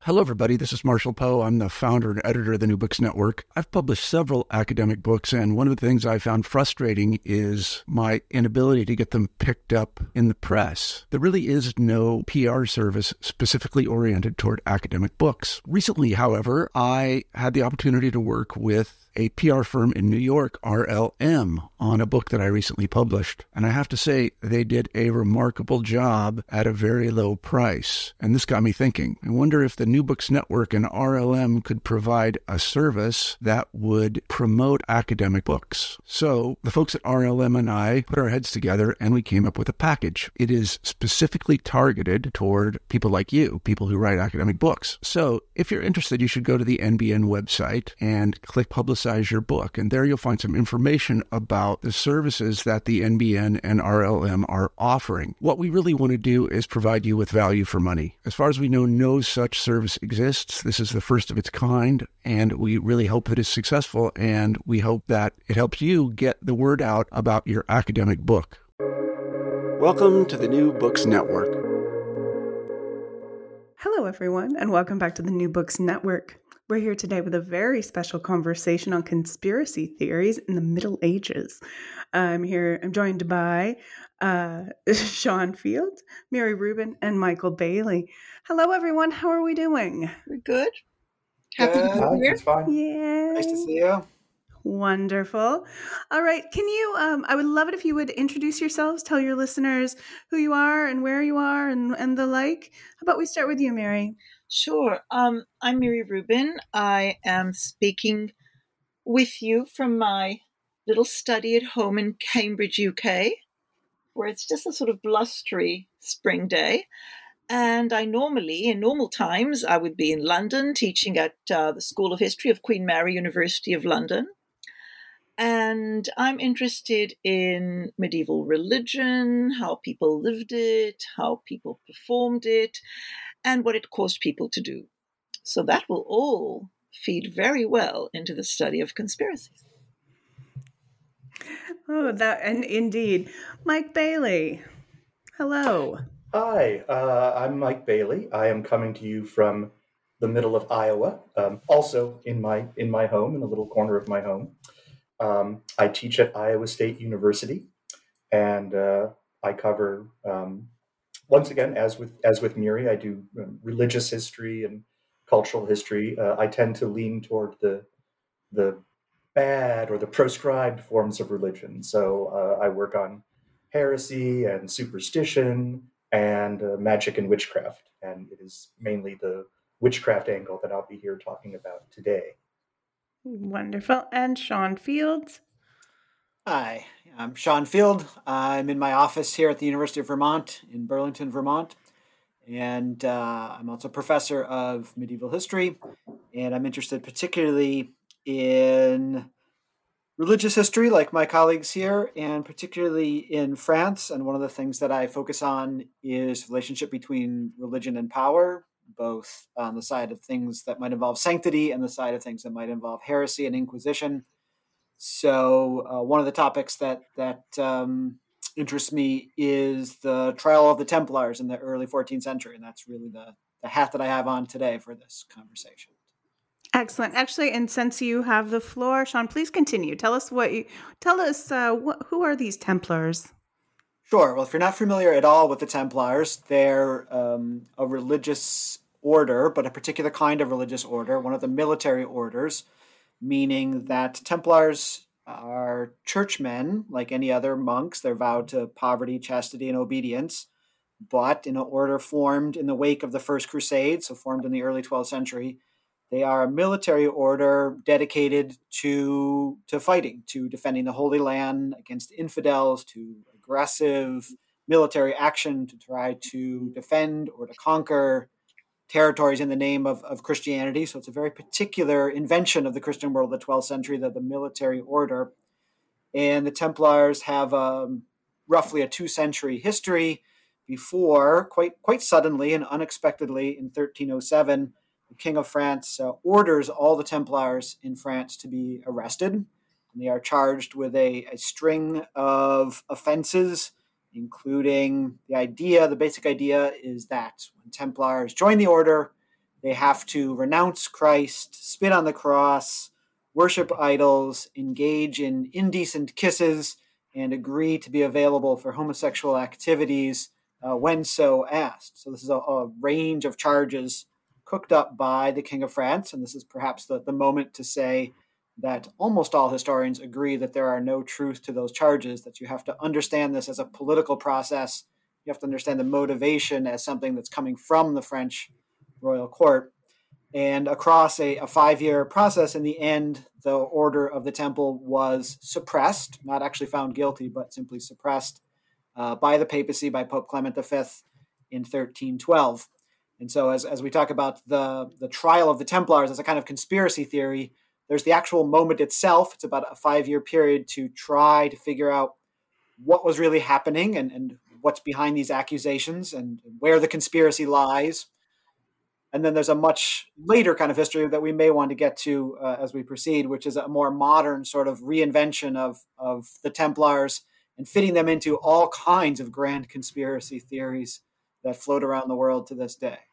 Hello, everybody. This is Marshall Poe. I'm the founder and editor of the New Books Network. I've published several academic books, and one of the things I found frustrating is my inability to get them picked up in the press. There really is no PR service specifically oriented toward academic books. Recently, however, I had the opportunity to work with a PR firm in New York, RLM, on a book that I recently published. And I have to say, they did a remarkable job at a very low price. And this got me thinking. I wonder if the New Books Network and RLM could provide a service that would promote academic books. So the folks at RLM and I put our heads together and we came up with a package. It is specifically targeted toward people like you, people who write academic books. So if you're interested, you should go to the NBN website and click Publicize Your Book. And there you'll find some information about the services that the NBN and RLM are offering. What we really want to do is provide you with value for money. As far as we know, no such service exists. This is the first of its kind, and we really hope that it's successful, and we hope that it helps you get the word out about your academic book. Welcome to the New Books Network. Hello, everyone, and welcome back to the New Books Network. We're here today with a very special conversation on conspiracy theories in the Middle Ages. I'm joined by Sean Field, Mary Rubin, and Michael Bailey. Hello, everyone. How are we doing? We're good. Happy to be here. It's fine. Yay. Nice to see you. Wonderful. All right. Can you, I would love it if you would introduce yourselves, tell your listeners who you are and where you are and the like. How about we start with you, Mary? Sure. I'm Mary Rubin. I am speaking with you from my little study at home in Cambridge, UK, where it's just a sort of blustery spring day. And in normal times, I would be in London teaching at the School of History of Queen Mary, University of London. And I'm interested in medieval religion, how people lived it, how people performed it, and what it caused people to do. So that will all feed very well into the study of conspiracies. Oh, and indeed. Mike Bailey. Hello. Hi, I'm Mike Bailey. I am coming to you from the middle of Iowa, also in my home, in a little corner of my home. I teach at Iowa State University, and I cover, once again, as with Miri, I do religious history and cultural history. I tend to lean toward the bad or the proscribed forms of religion. So I work on heresy and superstition and magic and witchcraft, and it is mainly the witchcraft angle that I'll be here talking about today. Wonderful. And Sean Fields. Hi, I'm Sean Field. I'm in my office here at the University of Vermont in Burlington, Vermont. And I'm also a professor of medieval history. And I'm interested particularly in religious history, like my colleagues here, and particularly in France. And one of the things that I focus on is the relationship between religion and power, both on the side of things that might involve sanctity and the side of things that might involve heresy and inquisition. So one of the topics that interests me is the trial of the Templars in the early 14th century. And that's really the hat that I have on today for this conversation. Excellent. Actually, and since you have the floor, Sean, please continue. Tell us who are these Templars? Sure. Well, if you're not familiar at all with the Templars, they're a religious order, but a particular kind of religious order, one of the military orders, meaning that Templars are churchmen, like any other monks. They're vowed to poverty, chastity, and obedience, but in an order formed in the wake of the First Crusade, so formed in the early 12th century. They are a military order dedicated to fighting, to defending the Holy Land against infidels, to aggressive military action to try to defend or to conquer territories in the name of Christianity. So it's a very particular invention of the Christian world of the 12th century, the military order. And the Templars have roughly a 2-century history before, quite suddenly and unexpectedly in 1307, the King of France orders all the Templars in France to be arrested. And they are charged with a string of offenses, including the basic idea is that when Templars join the order, They have to renounce Christ, spit on the cross, worship idols, engage in indecent kisses, and agree to be available for homosexual activities when so asked. So this is a range of charges cooked up by the King of France, and this is perhaps the moment to say that almost all historians agree that there are no truth to those charges, that you have to understand this as a political process. You have to understand the motivation as something that's coming from the French royal court. And across a 5-year process, in the end, the Order of the Temple was suppressed, not actually found guilty, but simply suppressed by the papacy, by Pope Clement V in 1312. And so as we talk about the trial of the Templars as a kind of conspiracy theory, there's the actual moment itself. It's about a 5-year period to try to figure out what was really happening and what's behind these accusations and where the conspiracy lies. And then there's a much later kind of history that we may want to get to as we proceed, which is a more modern sort of reinvention of the Templars and fitting them into all kinds of grand conspiracy theories that float around the world to this day.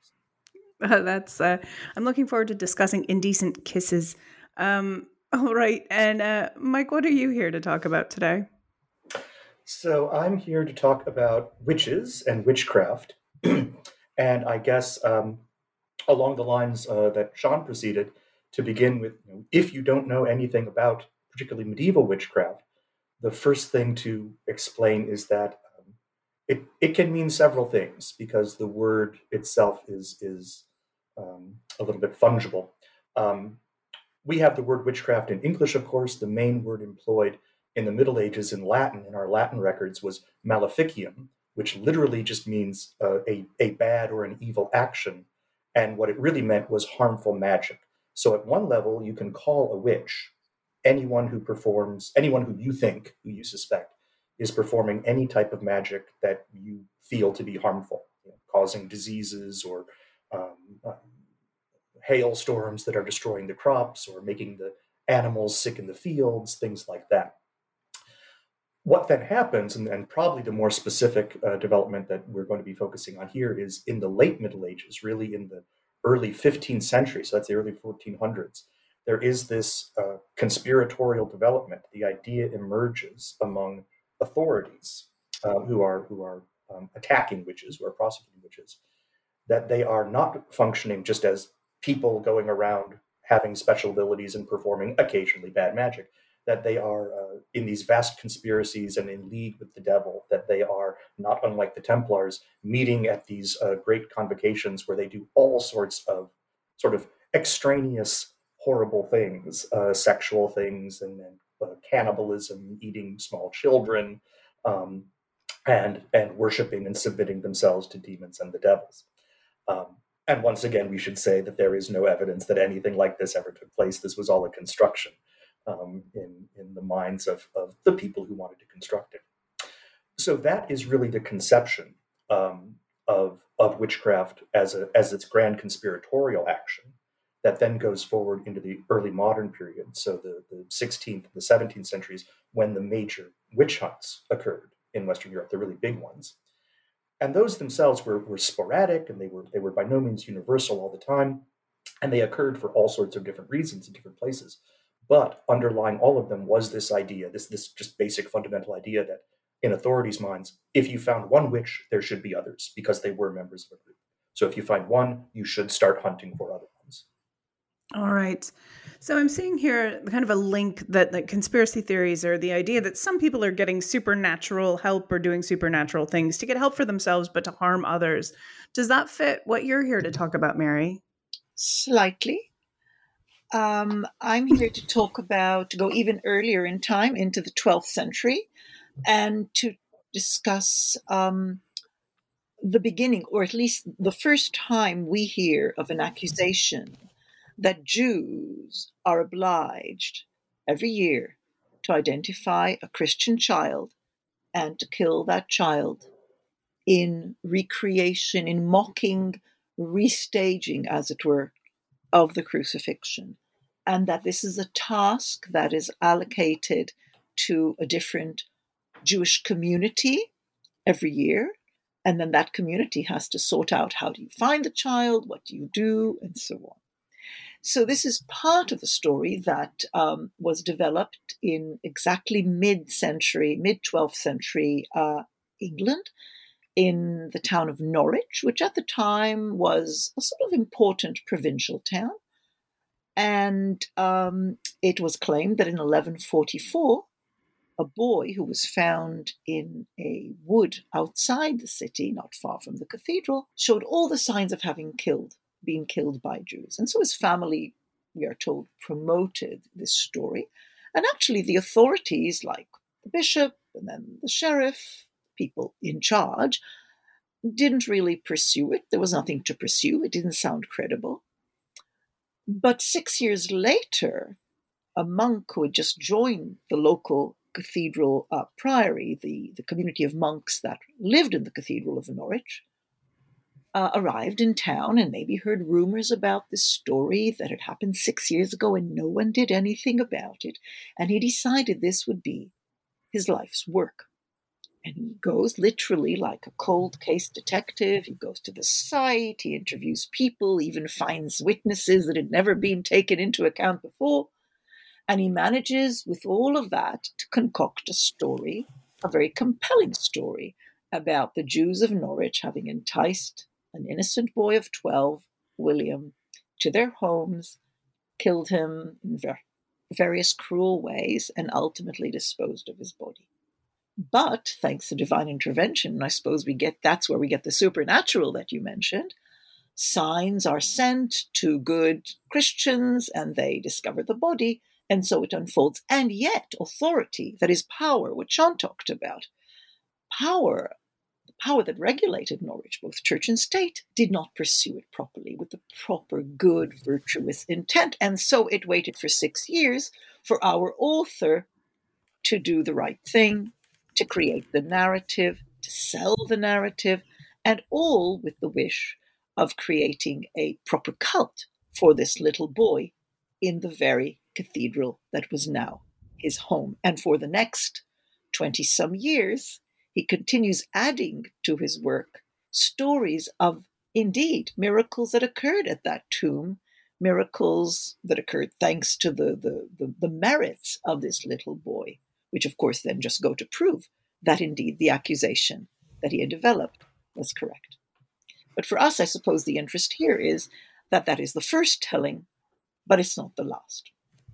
I'm looking forward to discussing indecent kisses. All right. And Mike, what are you here to talk about today? So I'm here to talk about witches and witchcraft. And I guess along the lines that Sean proceeded, to begin with, if you don't know anything about particularly medieval witchcraft, the first thing to explain is that it can mean several things, because the word itself is a little bit fungible. We have the word witchcraft in English, of course. The main word employed in the Middle Ages in Latin, in our Latin records, was maleficium, which literally just means a bad or an evil action. And what it really meant was harmful magic. So at one level, you can call a witch anyone who you suspect is performing any type of magic that you feel to be harmful, causing diseases or hailstorms that are destroying the crops or making the animals sick in the fields, things like that. What then happens, and probably the more specific development that we're going to be focusing on here, is in the late Middle Ages, really in the early 15th century, so that's the early 1400s, there is this conspiratorial development. The idea emerges among authorities who are attacking witches, who are prosecuting witches, that they are not functioning just as people going around having special abilities and performing occasionally bad magic, that they are in these vast conspiracies and in league with the devil, that they are, not unlike the Templars, meeting at these great convocations where they do all sorts of sort of extraneous, horrible things, sexual things, and cannibalism, eating small children, and worshiping and submitting themselves to demons and the devils. And once again, we should say that there is no evidence that anything like this ever took place. This was all a construction in the minds of the people who wanted to construct it. So that is really the conception of witchcraft as its grand conspiratorial action that then goes forward into the early modern period. So the 16th, the 17th centuries, when the major witch hunts occurred in Western Europe, the really big ones. And those themselves were sporadic, and they were by no means universal all the time, and they occurred for all sorts of different reasons in different places. But underlying all of them was this idea, this just basic fundamental idea that in authorities' minds, if you found one witch, there should be others, because they were members of a group. So if you find one, you should start hunting for other ones. All right. So I'm seeing here kind of a link that conspiracy theories are the idea that some people are getting supernatural help or doing supernatural things to get help for themselves, but to harm others. Does that fit what you're here to talk about, Mary? Slightly. I'm here to go even earlier in time, into the 12th century, and to discuss the beginning, or at least the first time we hear of an accusation that Jews are obliged every year to identify a Christian child and to kill that child in recreation, in mocking restaging, as it were, of the crucifixion. And that this is a task that is allocated to a different Jewish community every year, And then that community has to sort out, how do you find the child, what do you do, and so on. So this is part of the story that was developed in exactly mid-12th century England, in the town of Norwich, which at the time was a sort of important provincial town. And it was claimed that in 1144, a boy who was found in a wood outside the city, not far from the cathedral, showed all the signs of having been killed by Jews. And so his family, we are told, promoted this story. And actually the authorities, like the bishop and then the sheriff, people in charge, didn't really pursue it. There was nothing to pursue. It didn't sound credible. But 6 years later, a monk who had just joined the local cathedral priory, the community of monks that lived in the Cathedral of Norwich, arrived in town and maybe heard rumors about this story that had happened 6 years ago and no one did anything about it. And he decided this would be his life's work. And he goes literally like a cold case detective. He goes to the site, he interviews people, even finds witnesses that had never been taken into account before. And he manages, with all of that, to concoct a story, a very compelling story, about the Jews of Norwich having enticed an innocent boy of 12, William, to their homes, killed him in various cruel ways, and ultimately disposed of his body. But thanks to divine intervention, and I suppose that's where we get the supernatural that you mentioned, signs are sent to good Christians and they discover the body, and so it unfolds. And yet authority, that is power, what Sean talked about, power that regulated Norwich, both church and state, did not pursue it properly with the proper good, virtuous intent. And so it waited for 6 years for our author to do the right thing, to create the narrative, to sell the narrative, and all with the wish of creating a proper cult for this little boy in the very cathedral that was now his home. And for the next 20-some years, he continues adding to his work stories of, indeed, miracles that occurred at that tomb, miracles that occurred thanks to the merits of this little boy, which of course then just go to prove that indeed the accusation that he had developed was correct. But for us, I suppose the interest here is that that is the first telling, but it's not the last.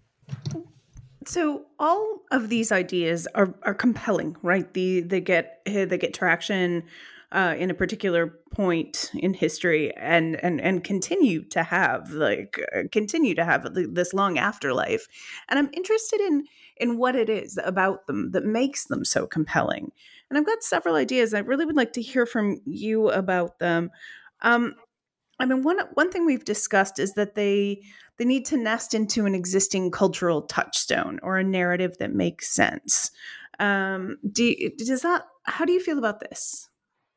So all of these ideas are compelling, right? They get traction in a particular point in history, and continue to have this long afterlife. And I'm interested in what it is about them that makes them so compelling. And I've got several ideas. I really would like to hear from you about them. I mean, one thing we've discussed is that they need to nest into an existing cultural touchstone or a narrative that makes sense. How do you feel about this?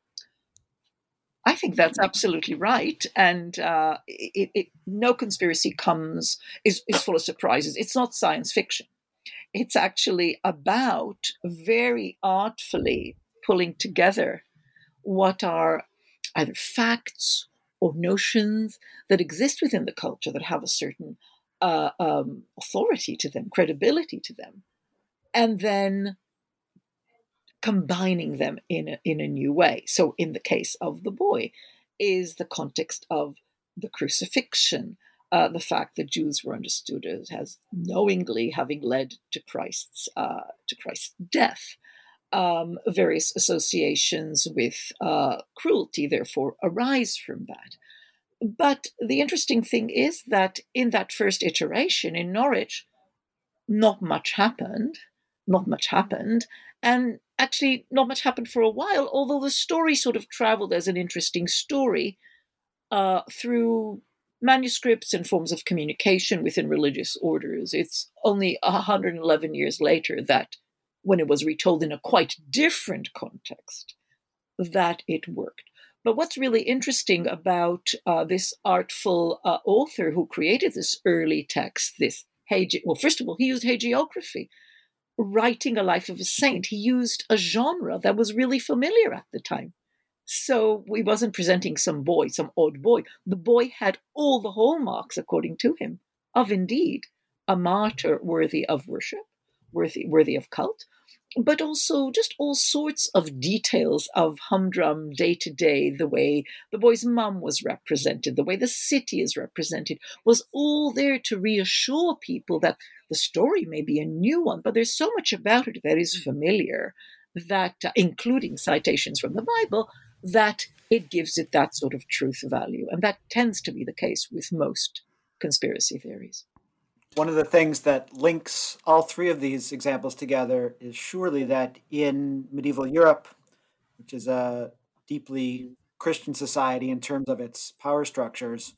I think that's absolutely right. And no conspiracy is full of surprises. It's not science fiction. It's actually about very artfully pulling together what are either facts or notions that exist within the culture that have a certain authority to them, credibility to them, and then combining them in a new way. So in the case of the boy is the context of the crucifixion, the fact that Jews were understood as knowingly having led to Christ's death. Various associations with cruelty, therefore, arise from that. But the interesting thing is that in that first iteration in Norwich, not much happened, and actually not much happened for a while, although the story sort of traveled as an interesting story through manuscripts and forms of communication within religious orders. It's only 111 years later that, when it was retold in a quite different context, that it worked. But what's really interesting about this artful author who created this early text, first of all, he used hagiography, writing a life of a saint. He used a genre that was really familiar at the time. So we wasn't presenting some boy, some odd boy. The boy had all the hallmarks, according to him, of indeed a martyr worthy of worship, worthy of cult, but also just all sorts of details of humdrum day to day, the way the boy's mum was represented, the way the city is represented, was all there to reassure people that the story may be a new one, but there's so much about it that is familiar, that, including citations from the Bible, that it gives it that sort of truth value. And that tends to be the case with most conspiracy theories. One of the things that links all three of these examples together is surely that in medieval Europe, which is a deeply Christian society in terms of its power structures,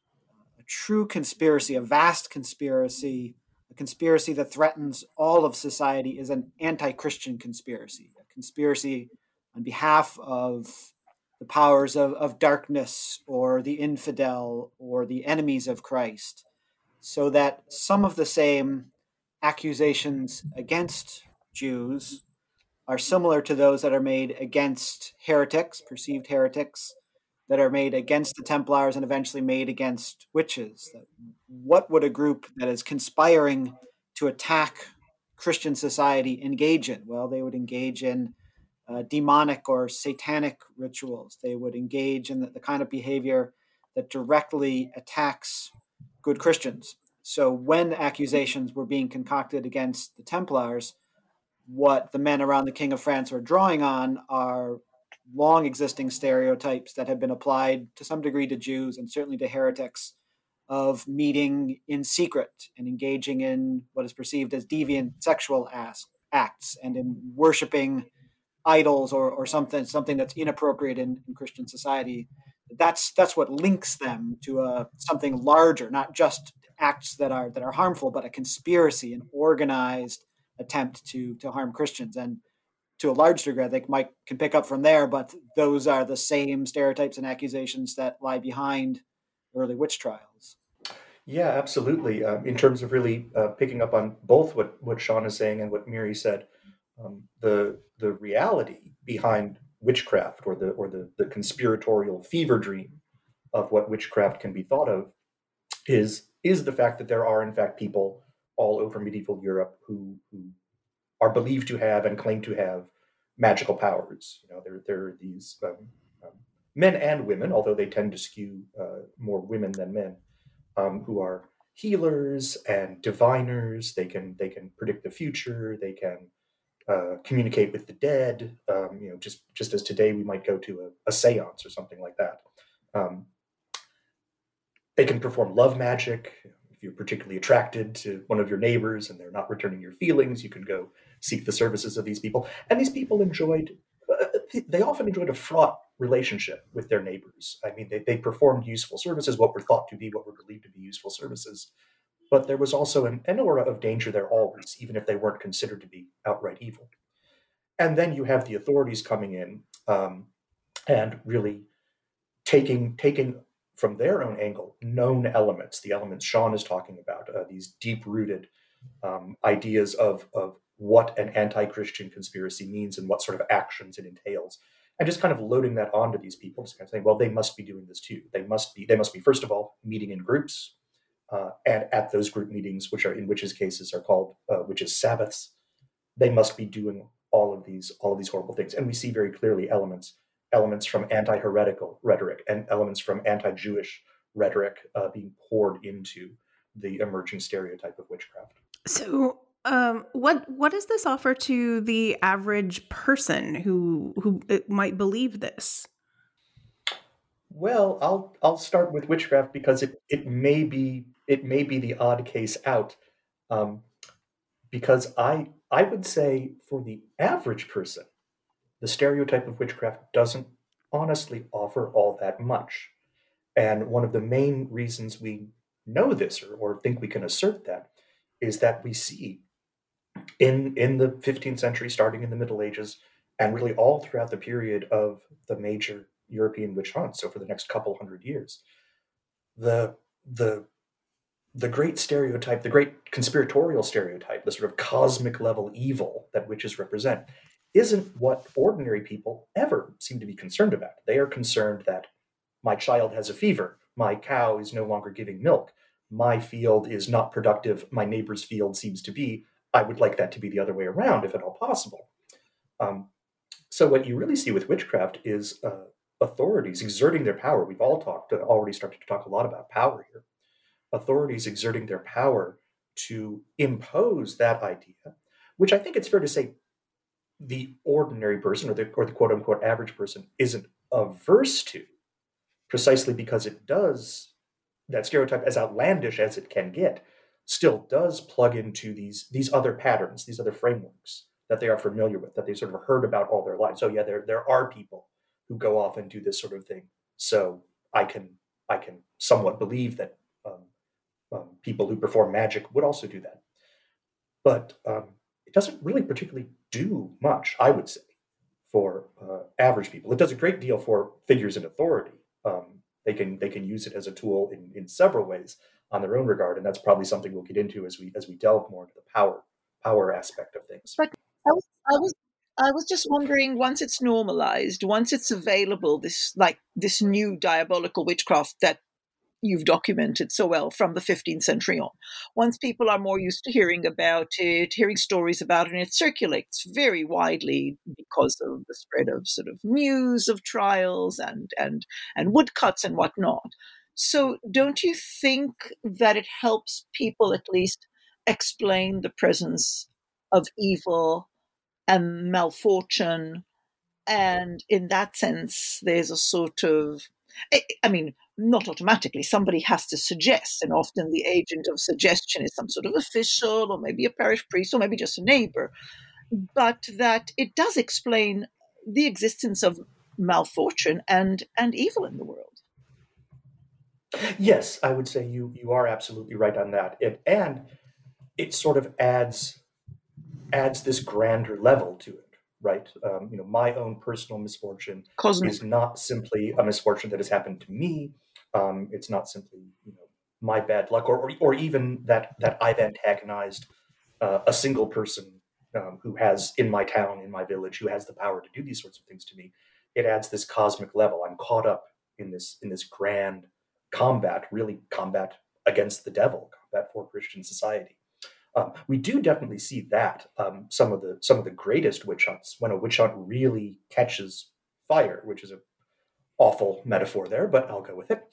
a true conspiracy, a vast conspiracy, a conspiracy that threatens all of society is an anti-Christian conspiracy, a conspiracy on behalf of the powers of darkness or the infidel or the enemies of Christ, so that some of the same accusations against Jews are similar to those that are made against heretics, perceived heretics, that are made against the Templars and eventually made against witches. What would a group that is conspiring to attack Christian society engage in? Well, they would engage in demonic or satanic rituals. They would engage in the kind of behavior that directly attacks good Christians. So when accusations were being concocted against the Templars, what the men around the King of France were drawing on are long existing stereotypes that have been applied to some degree to Jews and certainly to heretics, of meeting in secret and engaging in what is perceived as deviant sexual acts and in worshiping idols or something that's inappropriate in Christian society. That's what links them to something larger, not just acts that are harmful, but a conspiracy, an organized attempt to harm Christians. And to a large degree, I think Mike can pick up from there, but those are the same stereotypes and accusations that lie behind early witch trials. Yeah, absolutely. In terms of really picking up on both what Sean is saying and what Miri said, the reality behind witchcraft or the conspiratorial fever dream of what witchcraft can be thought of is the fact that there are in fact people all over medieval Europe who are believed to have and claim to have magical powers. You know, there are these men and women, although they tend to skew more women than men, who are healers and diviners. They can predict the future. They can communicate with the dead. Just as today we might go to a séance or something like that. They can perform love magic. If you're particularly attracted to one of your neighbors and they're not returning your feelings, you can go seek the services of these people. And these people they often enjoyed a fraught relationship with their neighbors. I mean, they performed useful services, what were believed to be useful services. But there was also an aura of danger there always, even if they weren't considered to be outright evil. And then you have the authorities coming in and really taking from their own angle, known elements, the elements Sean is talking about, these deep-rooted ideas of what an anti-Christian conspiracy means and what sort of actions it entails, and just kind of loading that onto these people, just kind of saying, well, they must be doing this too. They must be first of all meeting in groups, and at those group meetings, which are in witches' cases are called witches' sabbaths, they must be doing all of these horrible things, and we see very clearly elements from anti-heretical rhetoric and elements from anti-Jewish rhetoric being poured into the emerging stereotype of witchcraft. So, what does this offer to the average person who might believe this? Well, I'll start with witchcraft because it may be the odd case out, because I would say for the average person, the stereotype of witchcraft doesn't honestly offer all that much. And one of the main reasons we know this or think we can assert that is that we see in the 15th century, starting in the Middle Ages, and really all throughout the period of the major European witch hunts, so for the next couple hundred years, the great stereotype, the great conspiratorial stereotype, the sort of cosmic level evil that witches represent, isn't what ordinary people ever seem to be concerned about. They are concerned that my child has a fever, my cow is no longer giving milk, my field is not productive, my neighbor's field seems to be. I would like that to be the other way around, if at all possible. So what you really see with witchcraft is authorities exerting their power. We've all already started to talk a lot about power here. Authorities exerting their power to impose that idea, which I think it's fair to say the ordinary person or the quote unquote average person isn't averse to, precisely because it does, that stereotype, as outlandish as it can get, still does plug into these other patterns, these other frameworks that they are familiar with, that they sort of heard about all their lives. So yeah, there are people who go off and do this sort of thing. So I can somewhat believe that people who perform magic would also do that. But it doesn't really particularly do much, I would say, for average people. It does a great deal for figures in authority. They can use it as a tool in several ways on their own regard, and that's probably something we'll get into as we delve more into the power aspect of things. But I was just wondering, once it's normalized, once it's available, this new diabolical witchcraft that you've documented so well from the 15th century on, once people are more used to hearing about it, hearing stories about it, and it circulates very widely because of the spread of sort of news of trials and woodcuts and whatnot. So don't you think that it helps people at least explain the presence of evil and malfortune? And in that sense, there's a sort of, I mean, not automatically, somebody has to suggest, and often the agent of suggestion is some sort of official or maybe a parish priest or maybe just a neighbor, but that it does explain the existence of malfortune and evil in the world. Yes, I would say you are absolutely right on that. And it sort of adds this grander level to it, right? My own personal misfortune is not simply a misfortune that has happened to me. It's not simply my bad luck, or even that I've antagonized a single person who has, in my town, in my village, who has the power to do these sorts of things to me. It adds this cosmic level. I'm caught up in this grand combat against the devil, combat for Christian society. We do definitely see that some of the greatest witch hunts, when a witch hunt really catches fire, which is an awful metaphor there, but I'll go with it.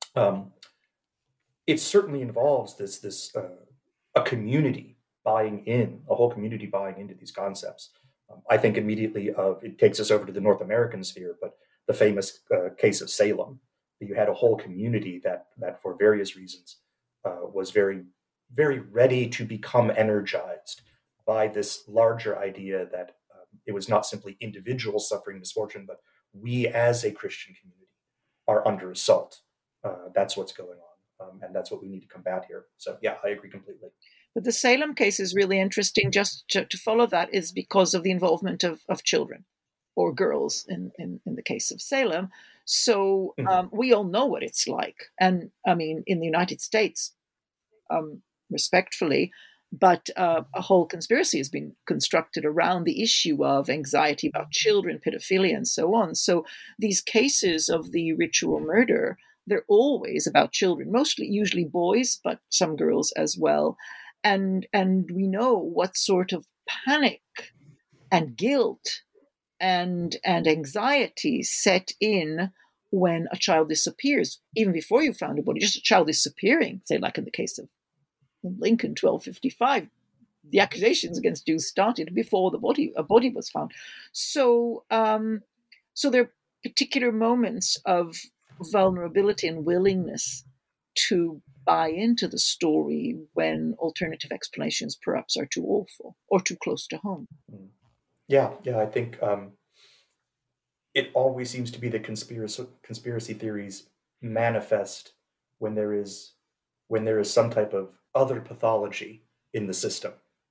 It certainly involves a community buying in, a whole community buying into these concepts. I think immediately it takes us over to the North American sphere, but the famous case of Salem, you had a whole community that for various reasons was very, very ready to become energized by this larger idea that it was not simply individuals suffering misfortune, but we as a Christian community are under assault. That's what's going on, and that's what we need to combat here. So yeah, I agree completely. But the Salem case is really interesting. Just to follow that is because of the involvement of children or girls in the case of Salem. So we all know what it's like. And I mean, in the United States, respectfully, but a whole conspiracy has been constructed around the issue of anxiety about children, pedophilia, and so on. So these cases of the ritual murder, they're always about children, usually boys, but some girls as well. And we know what sort of panic and guilt and anxiety set in when a child disappears, even before you found a body, just a child disappearing, say like in the case of Lincoln, 1255, the accusations against Jews started before a body was found. So there are particular moments of vulnerability and willingness to buy into the story when alternative explanations perhaps are too awful or too close to home. Yeah, I think it always seems to be that conspiracy theories manifest when there is some type of other pathology in the system,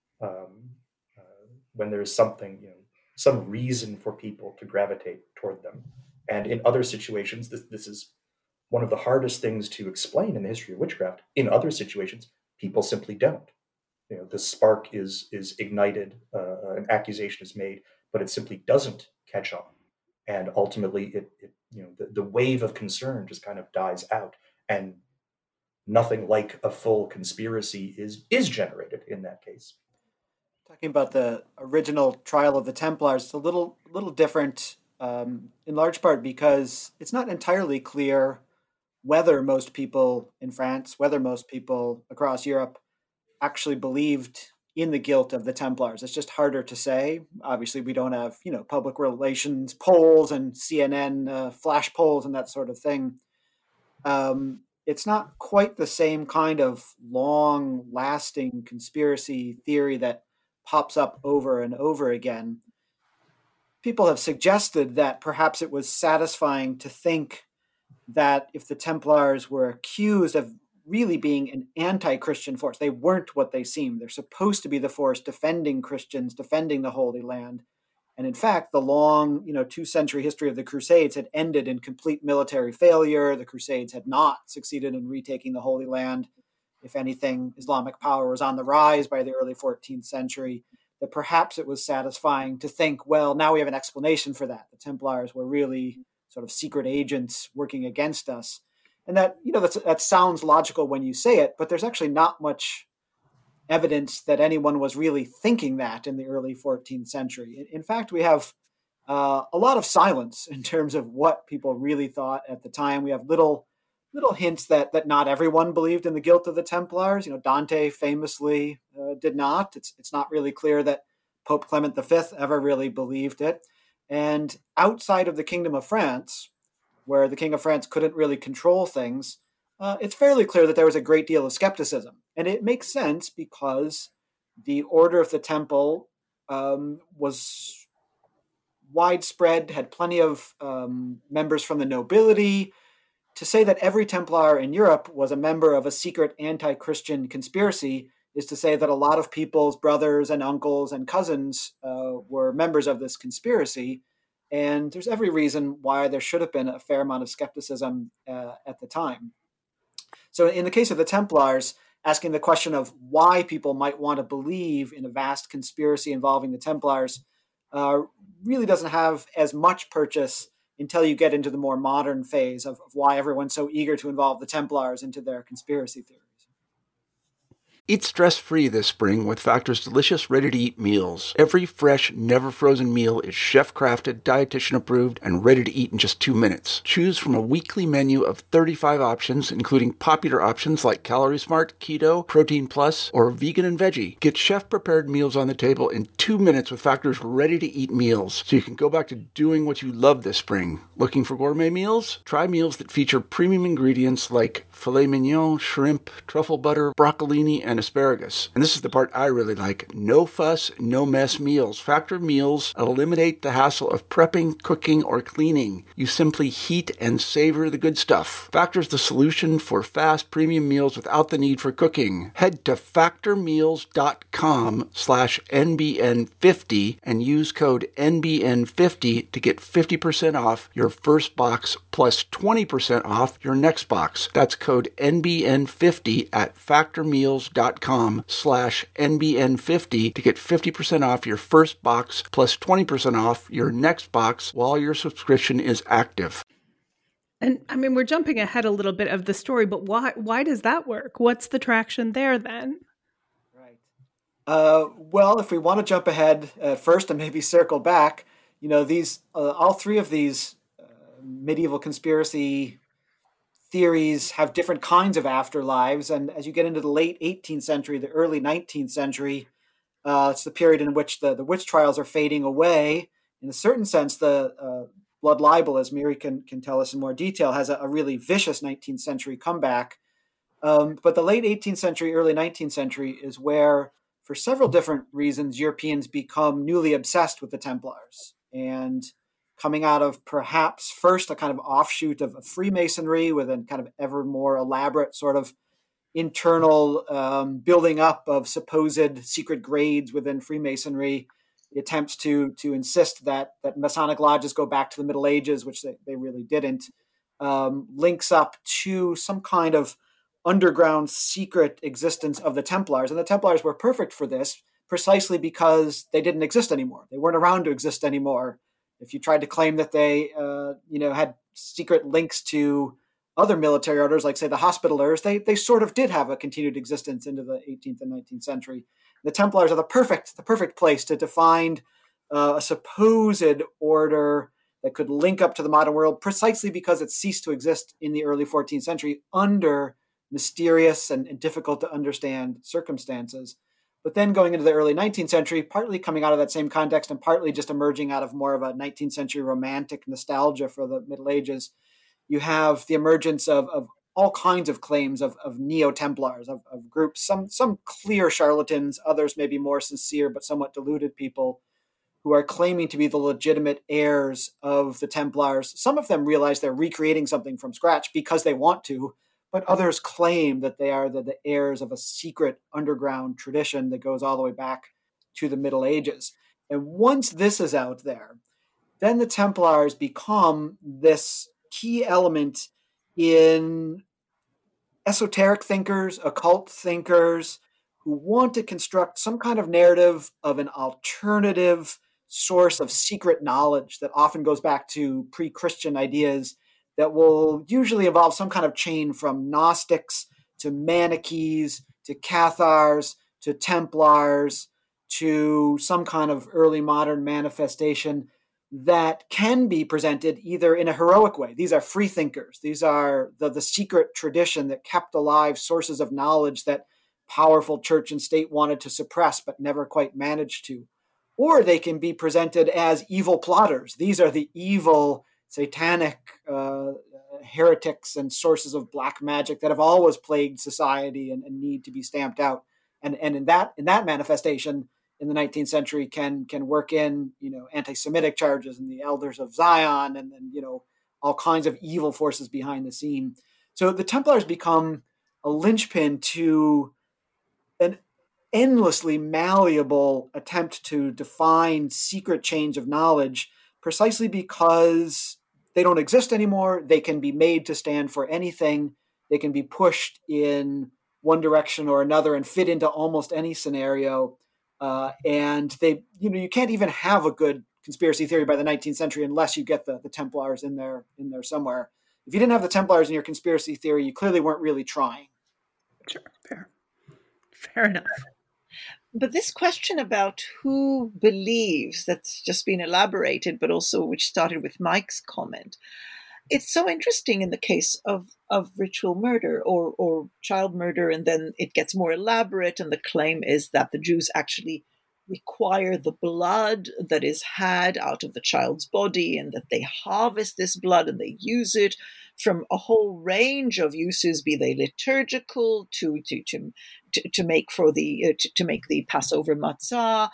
when there is something, some reason for people to gravitate toward them. And in other situations, this is one of the hardest things to explain in the history of witchcraft. In other situations, people simply don't. The spark is ignited, an accusation is made. but it simply doesn't catch on. And ultimately, the wave of concern just kind of dies out, and nothing like a full conspiracy is generated in that case. Talking about the original trial of the Templars, it's a little different, in large part because it's not entirely clear whether most people in France, whether most people across Europe actually believed in the guilt of the Templars. It's just harder to say. Obviously, we don't have, public relations polls and CNN flash polls and that sort of thing. It's not quite the same kind of long-lasting conspiracy theory that pops up over and over again. People have suggested that perhaps it was satisfying to think that if the Templars were accused of really being an anti-Christian force, they weren't what they seemed. They're supposed to be the force defending Christians, defending the Holy Land. And in fact, the long, 2-century history of the Crusades had ended in complete military failure. The Crusades had not succeeded in retaking the Holy Land. If anything, Islamic power was on the rise by the early 14th century. That perhaps it was satisfying to think, well, now we have an explanation for that. The Templars were really sort of secret agents working against us. And that, that sounds logical when you say it, but there's actually not much evidence that anyone was really thinking that in the early 14th century. In fact, we have a lot of silence in terms of what people really thought at the time. We have little hints that not everyone believed in the guilt of the Templars. Dante famously did not. It's not really clear that Pope Clement V ever really believed it. And outside of the Kingdom of France, where the King of France couldn't really control things, it's fairly clear that there was a great deal of skepticism. And it makes sense because the Order of the Temple was widespread, had plenty of members from the nobility. To say that every Templar in Europe was a member of a secret anti-Christian conspiracy is to say that a lot of people's brothers and uncles and cousins were members of this conspiracy. And there's every reason why there should have been a fair amount of skepticism at the time. So in the case of the Templars, asking the question of why people might want to believe in a vast conspiracy involving the Templars really doesn't have as much purchase until you get into the more modern phase of why everyone's so eager to involve the Templars into their conspiracy theories. Eat stress-free this spring with Factor's delicious, ready-to-eat meals. Every fresh, never-frozen meal is chef-crafted, dietitian-approved, and ready to eat in just 2 minutes. Choose from a weekly menu of 35 options, including popular options like Calorie Smart, Keto, Protein Plus, or Vegan and Veggie. Get chef-prepared meals on the table in 2 minutes with Factor's ready-to-eat meals, so you can go back to doing what you love this spring. Looking for gourmet meals? Try meals that feature premium ingredients like filet mignon, shrimp, truffle butter, broccolini, and asparagus. And this is the part I really like. No fuss, no mess meals. Factor meals eliminate the hassle of prepping, cooking, or cleaning. You simply heat and savor the good stuff. Factor's the solution for fast premium meals without the need for cooking. Head to factormeals.com/NBN50 and use code NBN50 to get 50% off your first box plus 20% off your next box. That's code NBN50 at factormeals.com/NBN50 to get 50% off your first box plus 20% off your next box while your subscription is active. And I mean, we're jumping ahead a little bit of the story, but why does that work? What's the traction there then? Right. Well, if we want to jump ahead first and maybe circle back, these all three of these medieval conspiracy theories have different kinds of afterlives. And as you get into the late 18th century, the early 19th century, it's the period in which the witch trials are fading away. In a certain sense, the blood libel, as Miri can tell us in more detail, has a really vicious 19th century comeback. But the late 18th century, early 19th century is where, for several different reasons, Europeans become newly obsessed with the Templars. And coming out of perhaps first a kind of offshoot of Freemasonry with a kind of ever more elaborate sort of internal building up of supposed secret grades within Freemasonry, the attempts to insist that Masonic lodges go back to the Middle Ages, which they really didn't, links up to some kind of underground secret existence of the Templars. And the Templars were perfect for this, precisely because they didn't exist anymore. They weren't around to exist anymore. If you tried to claim that they, had secret links to other military orders, like say the Hospitallers, they sort of did have a continued existence into the 18th and 19th century. The Templars are the perfect place to define a supposed order that could link up to the modern world, precisely because it ceased to exist in the early 14th century under mysterious and difficult to understand circumstances. But then going into the early 19th century, partly coming out of that same context and partly just emerging out of more of a 19th century romantic nostalgia for the Middle Ages, you have the emergence of all kinds of claims of neo-Templars, of groups, some clear charlatans, others maybe more sincere but somewhat deluded people who are claiming to be the legitimate heirs of the Templars. Some of them realize they're recreating something from scratch because they want to, but others claim that they are the heirs of a secret underground tradition that goes all the way back to the Middle Ages. And once this is out there, then the Templars become this key element in esoteric thinkers, occult thinkers, who want to construct some kind of narrative of an alternative source of secret knowledge that often goes back to pre-Christian ideas that will usually involve some kind of chain from Gnostics to Manichees to Cathars to Templars to some kind of early modern manifestation that can be presented either in a heroic way. These are free thinkers. These are the secret tradition that kept alive sources of knowledge that powerful church and state wanted to suppress but never quite managed to. Or they can be presented as evil plotters. These are the evil, satanic heretics and sources of black magic that have always plagued society and need to be stamped out. And in that manifestation in the 19th century can work in, anti-Semitic charges and the Elders of Zion and then, all kinds of evil forces behind the scene. So the Templars become a linchpin to an endlessly malleable attempt to define secret chains of knowledge precisely because they don't exist anymore. They can be made to stand for anything. They can be pushed in one direction or another and fit into almost any scenario. And they, you can't even have a good conspiracy theory by the 19th century unless you get the Templars in there somewhere. If you didn't have the Templars in your conspiracy theory, you clearly weren't really trying. Sure, fair enough. But this question about who believes, that's just been elaborated, but also which started with Mike's comment, it's so interesting in the case of ritual murder or child murder, and then it gets more elaborate, and the claim is that the Jews actually require the blood that is had out of the child's body, and that they harvest this blood and they use it from a whole range of uses, be they liturgical, to make the Passover matzah,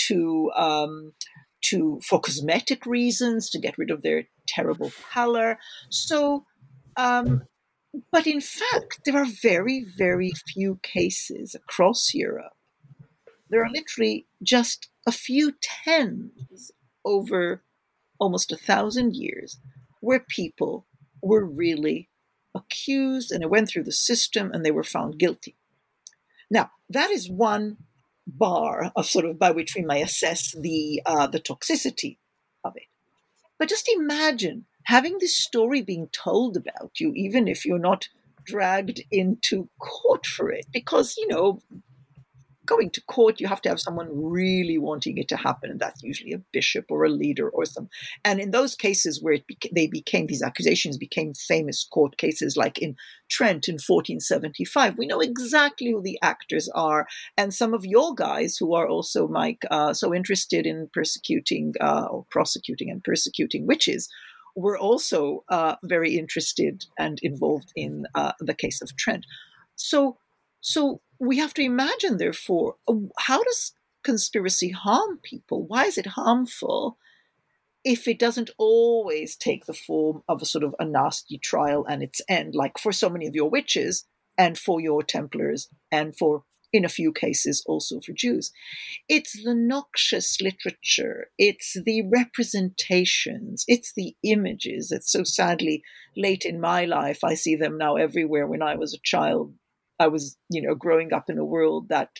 for cosmetic reasons, to get rid of their terrible pallor. So, but in fact, there are very, very few cases across Europe. There are literally just a few tens over almost 1,000 years where people were really accused and it went through the system and they were found guilty. Now, that is one bar of sort of by which we may assess the toxicity of it. But just imagine having this story being told about you, even if you're not dragged into court for it, because, going to court, you have to have someone really wanting it to happen, and that's usually a bishop or a leader or some. And in those cases where these accusations became famous court cases, like in Trent in 1475, we know exactly who the actors are. And some of your guys who are also, Mike, so interested in prosecuting and persecuting witches, were also very interested and involved in the case of Trent. So we have to imagine, therefore, how does conspiracy harm people? Why is it harmful if it doesn't always take the form of a sort of a nasty trial and its end, like for so many of your witches and for your Templars and for, in a few cases, also for Jews? It's the noxious literature. It's the representations. It's the images that so sadly late in my life, I see them now everywhere. When I was a child, I was, growing up in a world that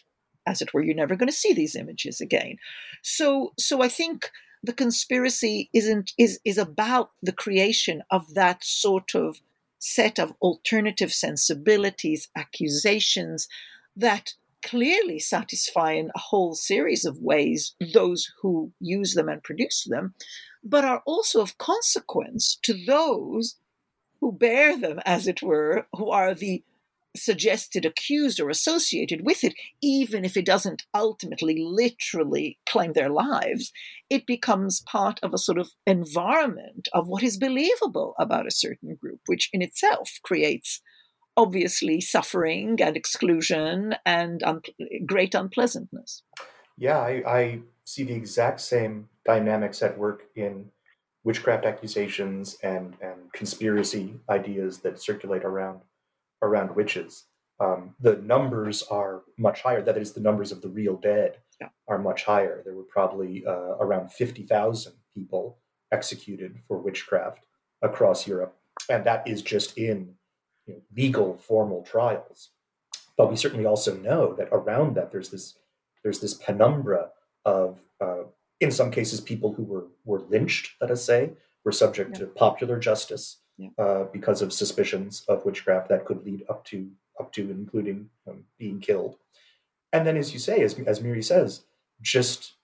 as it were, you're never going to see these images again. So I think the conspiracy is about the creation of that sort of set of alternative sensibilities, accusations that clearly satisfy in a whole series of ways those who use them and produce them, but are also of consequence to those who bear them, as it were, who are the suggested accused or associated with it, even if it doesn't ultimately literally claim their lives. It becomes part of a sort of environment of what is believable about a certain group, which in itself creates obviously suffering and exclusion and great unpleasantness. Yeah, I see the exact same dynamics at work in witchcraft accusations and conspiracy ideas that circulate around witches. The numbers are much higher. That is, the numbers of the real dead are much higher. There were probably around 50,000 people executed for witchcraft across Europe, and that is just in legal formal trials. But we certainly also know that around that there's this penumbra of, in some cases, people who were lynched, let us say, were subject to popular justice because of suspicions of witchcraft that could lead up to and including being killed. And then, as you say, as Miri says, just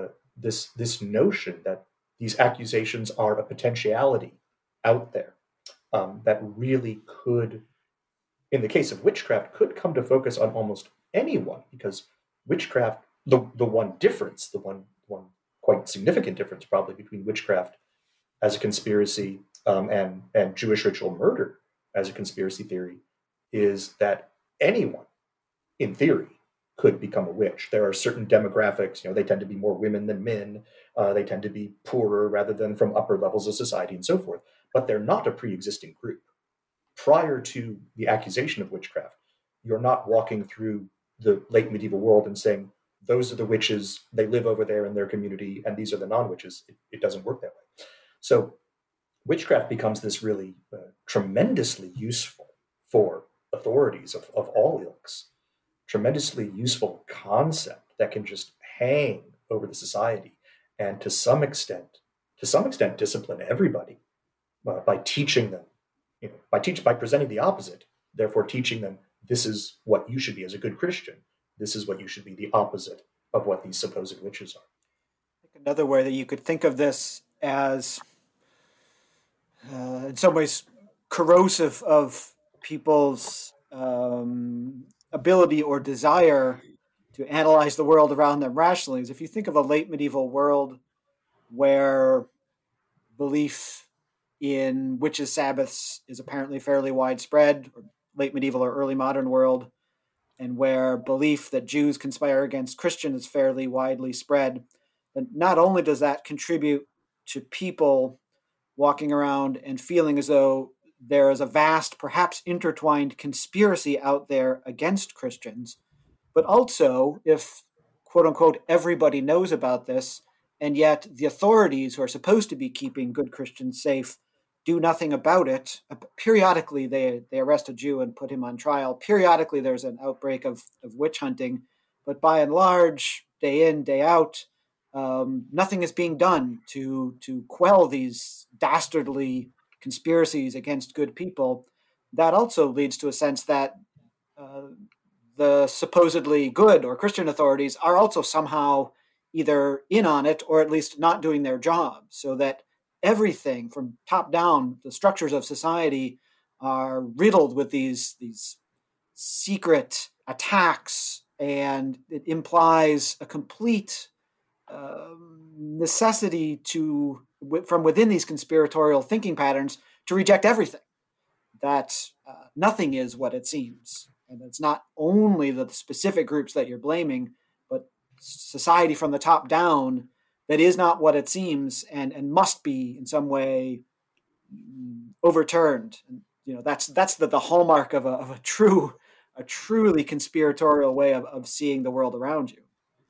this notion that these accusations are a potentiality out there that really could, in the case of witchcraft, could come to focus on almost anyone, because witchcraft, the one difference, the one quite significant difference probably between witchcraft as a conspiracy and Jewish ritual murder as a conspiracy theory is that anyone, in theory, could become a witch. There are certain demographics, they tend to be more women than men, they tend to be poorer rather than from upper levels of society and so forth, but they're not a pre-existing group. Prior to the accusation of witchcraft, you're not walking through the late medieval world and saying, those are the witches, they live over there in their community, and these are the non-witches. It doesn't work that way. So witchcraft becomes this really tremendously useful for authorities of all ilks, tremendously useful concept that can just hang over the society and to some extent discipline everybody by teaching them, by presenting the opposite, therefore teaching them this is what you should be as a good Christian. This is what you should be, the opposite of what these supposed witches are. Another way that you could think of this as, in some ways, corrosive of people's ability or desire to analyze the world around them rationally is if you think of a late medieval world where belief in witches' Sabbaths is apparently fairly widespread, or late medieval or early modern world, and where belief that Jews conspire against Christians is fairly widely spread, then not only does that contribute to people walking around and feeling as though there is a vast, perhaps intertwined conspiracy out there against Christians, but also if, quote unquote, everybody knows about this, and yet the authorities who are supposed to be keeping good Christians safe do nothing about it. Periodically, they arrest a Jew and put him on trial. Periodically, there's an outbreak of witch hunting. But by and large, day in, day out, nothing is being done to quell these dastardly conspiracies against good people. That also leads to a sense that the supposedly good or Christian authorities are also somehow either in on it or at least not doing their job, so that everything from top down, the structures of society are riddled with these secret attacks, and it implies a complete necessity to, from within these conspiratorial thinking patterns, to reject everything. That nothing is what it seems. And it's not only the specific groups that you're blaming, but society from the top down that is not what it seems and must be in some way overturned. And, that's the hallmark of a truly conspiratorial way of seeing the world around you.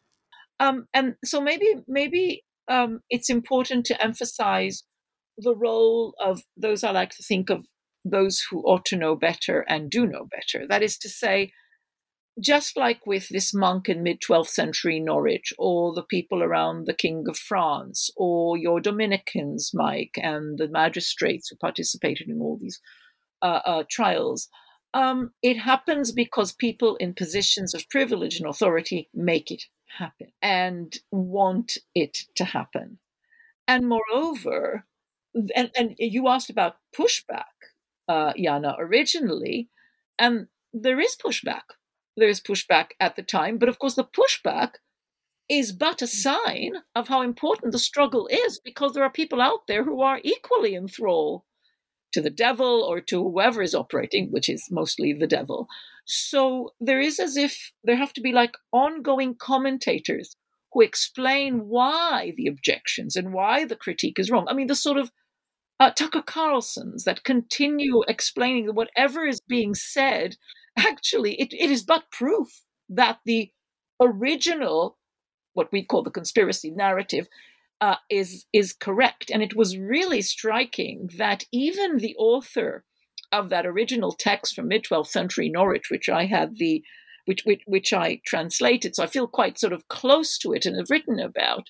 And so maybe it's important to emphasize the role of those I like to think of, those who ought to know better and do know better. That is to say, just like with this monk in mid-12th century Norwich, or the people around the King of France, or your Dominicans, Mike, and the magistrates who participated in all these trials, it happens because people in positions of privilege and authority make it happen and want it to happen. And moreover, and you asked about pushback, Jana, originally, and there is pushback. There is pushback at the time, but of course, the pushback is but a sign of how important the struggle is, because there are people out there who are equally in thrall to the devil or to whoever is operating, which is mostly the devil. So there is as if there have to be like ongoing commentators who explain why the objections and why the critique is wrong. I mean, the sort of Tucker Carlsons that continue explaining that whatever is being said, actually, it is but proof that the original, what we call the conspiracy narrative, is correct. And it was really striking that even the author of that original text from mid-12th century Norwich, which I had which I translated, so I feel quite sort of close to it and have written about.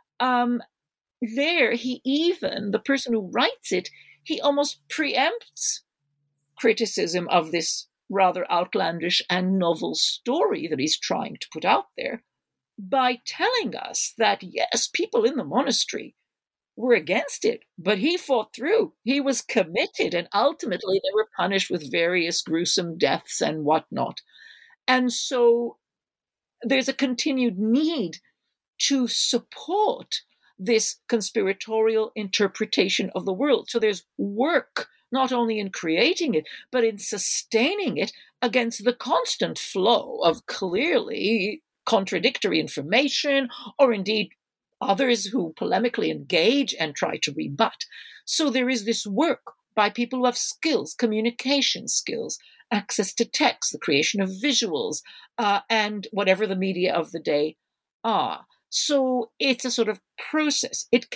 There, the person who writes it, he almost preempts criticism of this rather outlandish and novel story that he's trying to put out there by telling us that, yes, people in the monastery were against it, but he fought through. He was committed, and ultimately they were punished with various gruesome deaths and whatnot. And so there's a continued need to support this conspiratorial interpretation of the world. So there's work not only in creating it, but in sustaining it against the constant flow of clearly contradictory information, or indeed others who polemically engage and try to rebut. So there is this work by people who have skills, communication skills, access to text, the creation of visuals, and whatever the media of the day are. So it's a sort of process. It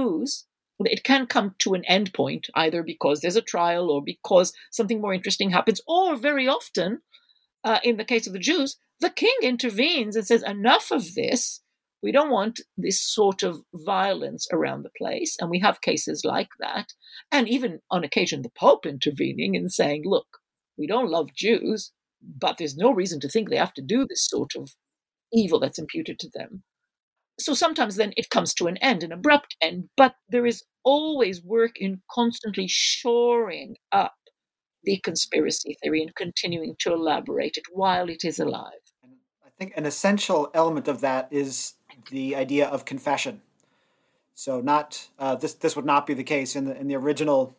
can come to an end point, either because there's a trial or because something more interesting happens, or very often, in the case of the Jews, the king intervenes and says, enough of this. We don't want this sort of violence around the place. And we have cases like that. And even on occasion, the Pope intervening and saying, look, we don't love Jews, but there's no reason to think they have to do this sort of evil that's imputed to them. So sometimes then it comes to an end, an abrupt end, but there is always work in constantly shoring up the conspiracy theory and continuing to elaborate it while it is alive. I think an essential element of that is the idea of confession. So not this would not be the case in the original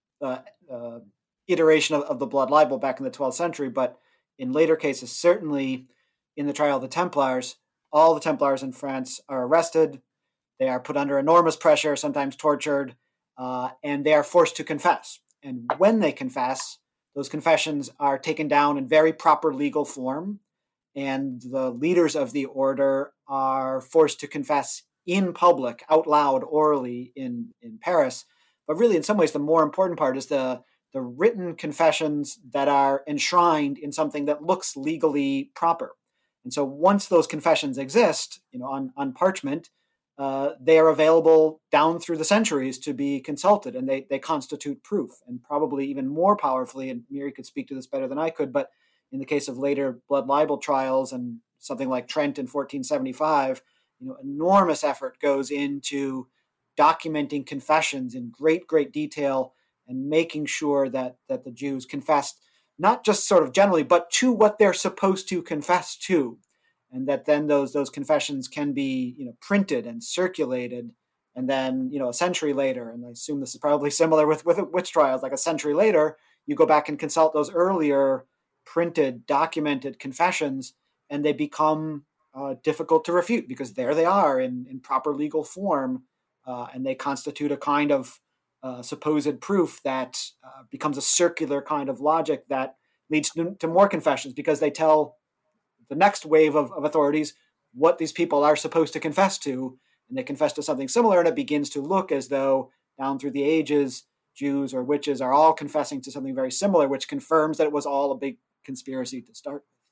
iteration of the Blood Libel back in the 12th century, but in later cases, certainly in the trial of the Templars, all the Templars in France are arrested. They are put under enormous pressure, sometimes tortured, and they are forced to confess. And when they confess, those confessions are taken down in very proper legal form, and the leaders of the order are forced to confess in public, out loud, orally in Paris. But really, in some ways, the more important part is the written confessions that are enshrined in something that looks legally proper. And so once those confessions exist, on parchment, they are available down through the centuries to be consulted, and they constitute proof. And probably even more powerfully, and Miri could speak to this better than I could, but in the case of later blood libel trials and something like Trent in 1475, enormous effort goes into documenting confessions in great, great detail and making sure that the Jews confessed not just sort of generally, but to what they're supposed to confess to, and that then those confessions can be printed and circulated, and then a century later, and I assume this is probably similar with witch trials, like a century later, you go back and consult those earlier printed, documented confessions, and they become difficult to refute because there they are in proper legal form, and they constitute a kind of supposed proof that becomes a circular kind of logic that leads to more confessions, because they tell the next wave of authorities what these people are supposed to confess to, and they confess to something similar, and it begins to look as though down through the ages, Jews or witches are all confessing to something very similar, which confirms that it was all a big conspiracy to start with.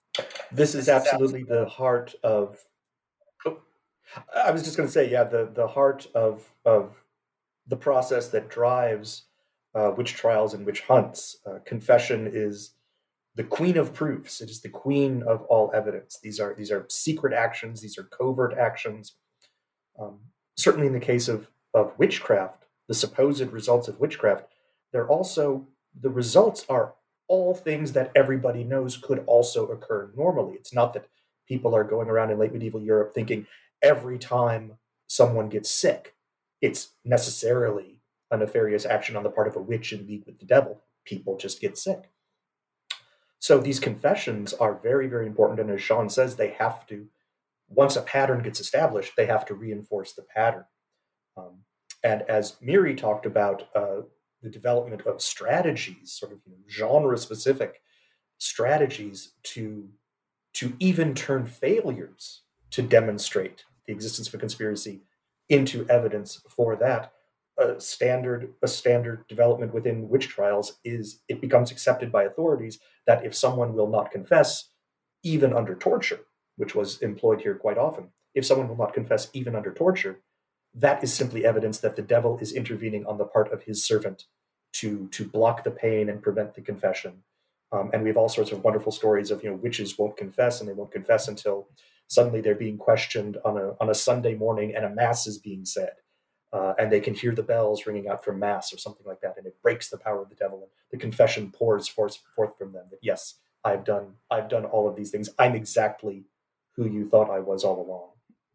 This is absolutely the heart of. Oh, I was just going to say, yeah, the heart of the process that drives witch trials and witch hunts. Confession is the queen of proofs. It is the queen of all evidence. These are secret actions. These are covert actions. Um, Certainly, in the case of witchcraft, the supposed results of witchcraft, they're also the results are all things that everybody knows could also occur normally. It's not that people are going around in late medieval Europe thinking every time someone gets sick, it's necessarily a nefarious action on the part of a witch in league with the devil. People just get sick. So these confessions are very, very important. And as Sean says, they have to, once a pattern gets established, they have to reinforce the pattern. And as Miri talked about, the development of strategies, sort of genre-specific strategies to even turn failures to demonstrate the existence of a conspiracy into evidence for that. A standard development within witch trials is it becomes accepted by authorities that if someone will not confess, even under torture, which was employed here quite often, if someone will not confess even under torture, that is simply evidence that the devil is intervening on the part of his servant to block the pain and prevent the confession. And we have all sorts of wonderful stories of witches won't confess, and they won't confess until suddenly they're being questioned on a Sunday morning and a mass is being said. And they can hear the bells ringing out from mass or something like that, and it breaks the power of the devil. And the confession pours forth from them that yes, I've done all of these things. I'm exactly who you thought I was all along.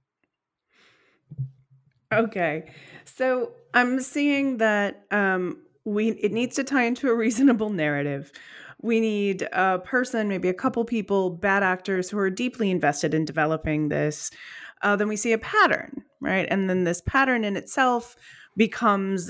Okay, so I'm seeing that it needs to tie into a reasonable narrative. We need a person, maybe a couple people, bad actors who are deeply invested in developing this. Then we see a pattern, right? And then this pattern in itself becomes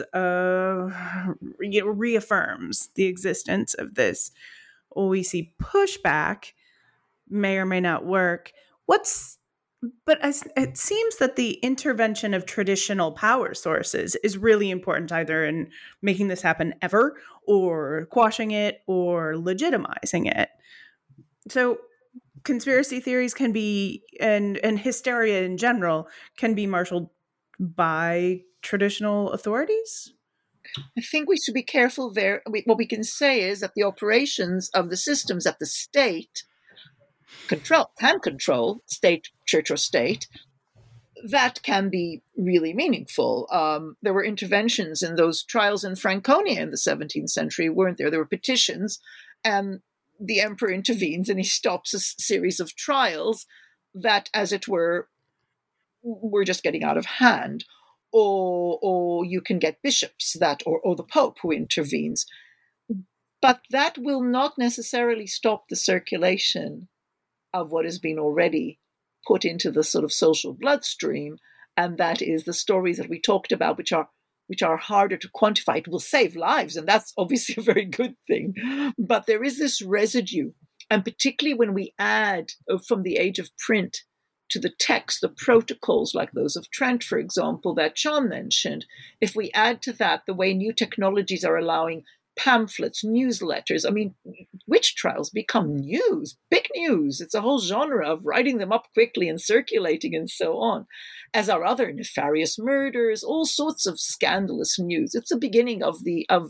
reaffirms the existence of this. We see pushback, may or may not work. But it seems that the intervention of traditional power sources is really important, either in making this happen ever, or quashing it, or legitimizing it. So conspiracy theories can be, and hysteria in general, can be marshaled by traditional authorities. I think we should be careful there. What we can say is that the operations of the systems that the state can control, state, church, or state, that can be really meaningful. There were interventions in those trials in Franconia in the 17th century, weren't there? There were petitions, and the emperor intervenes and he stops a series of trials that, as it were just getting out of hand. Or you can get bishops or the Pope who intervenes. But that will not necessarily stop the circulation of what has been already put into the sort of social bloodstream, and that is the stories that we talked about, which are harder to quantify. It will save lives, and that's obviously a very good thing. But there is this residue, and particularly when we add from the age of print to the text, the protocols like those of Trent, for example, that John mentioned, if we add to that the way new technologies are allowing pamphlets, newsletters. I mean, witch trials become news, big news. It's a whole genre of writing them up quickly and circulating and so on, as are other nefarious murders, all sorts of scandalous news. It's the beginning of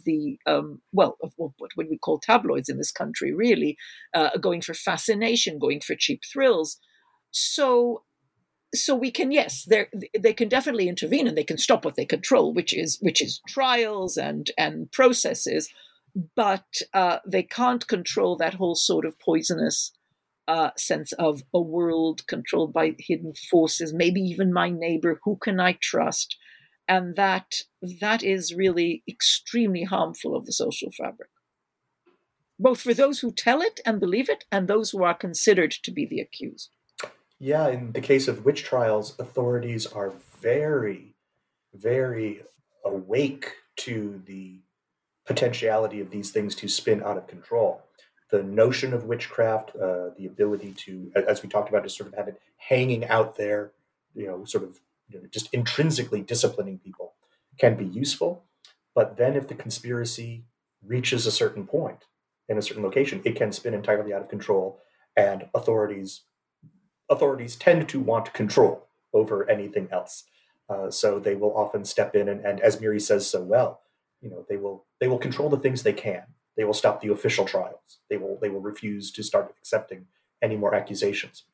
what we call tabloids in this country, really, going for fascination, going for cheap thrills. So we can, yes, they can definitely intervene and they can stop what they control, which is trials and processes, but they can't control that whole sort of poisonous sense of a world controlled by hidden forces, maybe even my neighbor, who can I trust? And that is really extremely harmful of the social fabric, both for those who tell it and believe it and those who are considered to be the accused. Yeah, in the case of witch trials, authorities are very, very awake to the potentiality of these things to spin out of control. The notion of witchcraft, the ability to, as we talked about, to sort of have it hanging out there, just intrinsically disciplining people can be useful. But then if the conspiracy reaches a certain point in a certain location, it can spin entirely out of control. and authorities tend to want control over anything else. So they will often step in, and as Miri says so well, they will control the things they can. They will stop the official trials. They will refuse to start accepting any more accusations.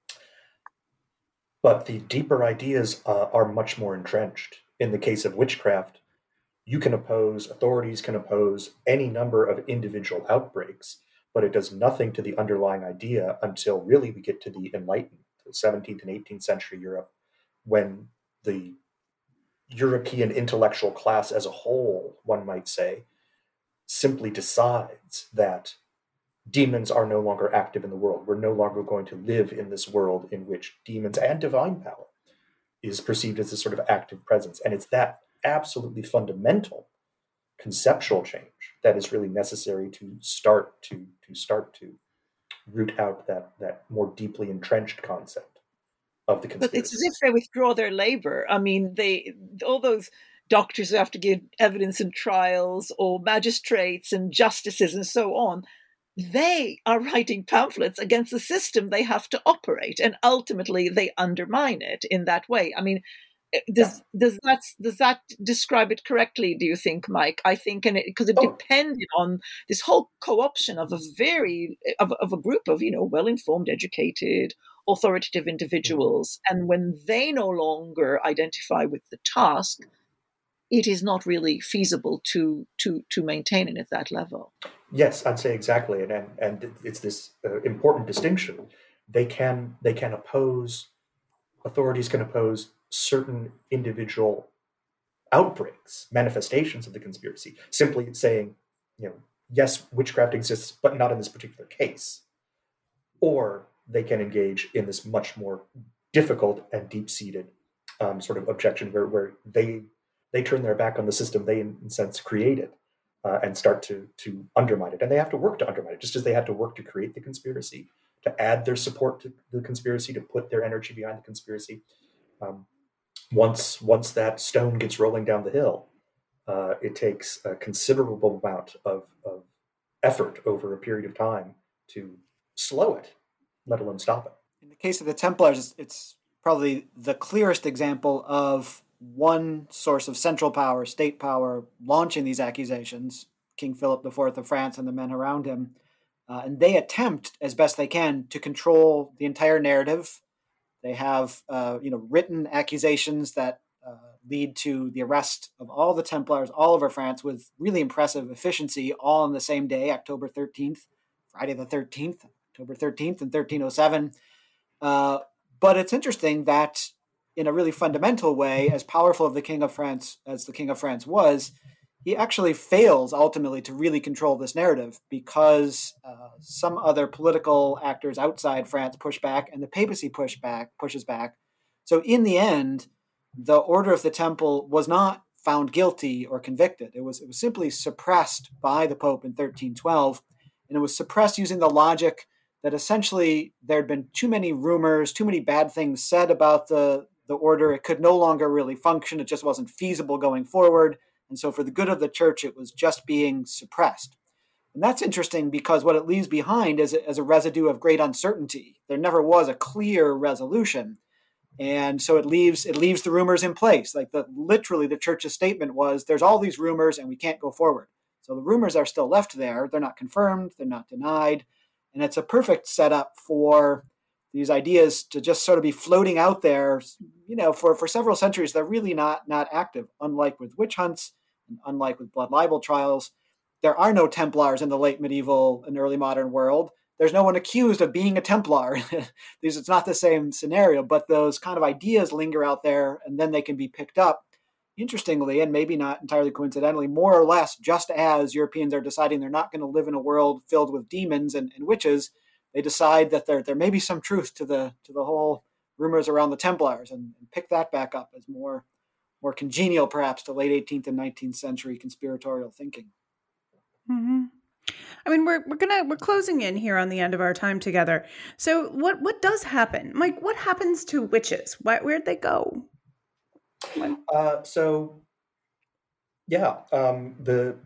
But the deeper ideas are much more entrenched. In the case of witchcraft, authorities can oppose any number of individual outbreaks, but it does nothing to the underlying idea until really we get to the Enlightenment, the 17th and 18th century Europe, when the European intellectual class as a whole, one might say, simply decides that demons are no longer active in the world. We're no longer going to live in this world in which demons and divine power is perceived as a sort of active presence. And it's that absolutely fundamental conceptual change that is really necessary to start to root out that more deeply entrenched concept of the conspiracy. But it's as if they withdraw their labor. I mean, all those doctors who have to give evidence in trials, or magistrates and justices and so on, they are writing pamphlets against the system they have to operate, and ultimately they undermine it in that way. I mean, does that describe it correctly, do you think, Mike? I think, because it depended on this whole co-option of a group of well-informed, educated, authoritative individuals, and when they no longer identify with the task, it is not really feasible to maintain it at that level. Yes, I'd say exactly, and it's this important distinction. Authorities can oppose certain individual outbreaks, manifestations of the conspiracy, simply saying, yes, witchcraft exists, but not in this particular case. Or they can engage in this much more difficult and deep-seated sort of objection where they turn their back on the system they, in a sense, created and start to undermine it. And they have to work to undermine it, just as they had to work to create the conspiracy, to add their support to the conspiracy, to put their energy behind the conspiracy. Once that stone gets rolling down the hill, it takes a considerable amount of effort over a period of time to slow it, let alone stop it. In the case of the Templars, it's probably the clearest example of one source of central power, state power, launching these accusations, King Philip IV of France and the men around him. And they attempt, as best they can, to control the entire narrative. They have written accusations that lead to the arrest of all the Templars all over France with really impressive efficiency, all on the same day, October 13th, Friday the 13th, October 13th in 1307. But it's interesting that in a really fundamental way, as powerful of the King of France as the King of France was, he actually fails ultimately to really control this narrative because some other political actors outside France push back and the papacy pushes back. So in the end, the Order of the Temple was not found guilty or convicted. It was simply suppressed by the Pope in 1312, and it was suppressed using the logic that essentially there had been too many rumors, too many bad things said about the order. It could no longer really function. It just wasn't feasible going forward. And so for the good of the church, it was just being suppressed. And that's interesting because what it leaves behind is a residue of great uncertainty. There never was a clear resolution. And so it leaves the rumors in place. Like literally the church's statement was, there's all these rumors and we can't go forward. So the rumors are still left there. They're not confirmed. They're not denied. And it's a perfect setup for these ideas to just sort of be floating out there, for several centuries. They're really not active, unlike with witch hunts and unlike with blood libel trials. There are no Templars in the late medieval and early modern world. There's no one accused of being a Templar. It's not the same scenario, but those kind of ideas linger out there, and then they can be picked up, interestingly, and maybe not entirely coincidentally, more or less just as Europeans are deciding they're not going to live in a world filled with demons and witches. They decide that there may be some truth to the whole rumors around the Templars and pick that back up as more congenial, perhaps, to late 18th and 19th century conspiratorial thinking. Mm-hmm. I mean, we're closing in here on the end of our time together. So what does happen, Mike? What happens to witches? Where'd they go? The